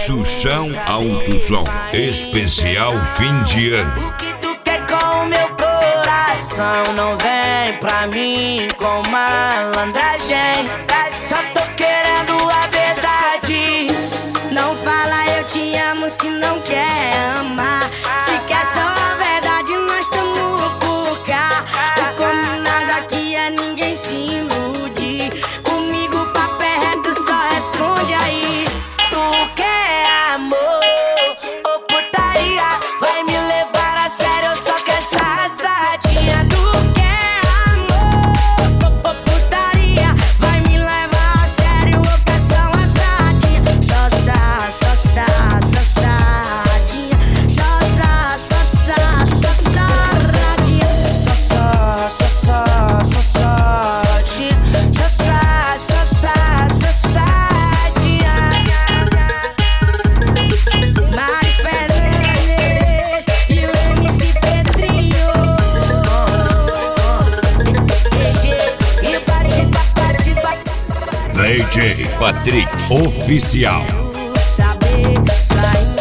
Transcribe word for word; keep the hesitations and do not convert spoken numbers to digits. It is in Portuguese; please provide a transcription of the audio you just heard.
Xuxão Alto Som, especial fim de ano. O que tu quer com o meu coração? Não vem pra mim com malandragem. Só tô querendo a verdade. Não fala eu te amo se não quer amar. Se quer só a verdade, nós tamo por cá. O combinado aqui é ninguém se iludir. Comigo papo é reto, só responde aí. Tu quer amor ou putaria? Vai me levar a sério, eu só quero essa sardinha. Tu quer amor ou putaria? Vai me levar a sério, eu quero só uma sardinha. Só sa, só sa, só sardinha. Só sa, só sa, só sardinha. Só só, só só, só sardinha. Só sa, só sa, só sardinha. Mari Fernandes e o M C Pedrinho. D J e batida, batida. D J Patrick Oficial. Saber sair.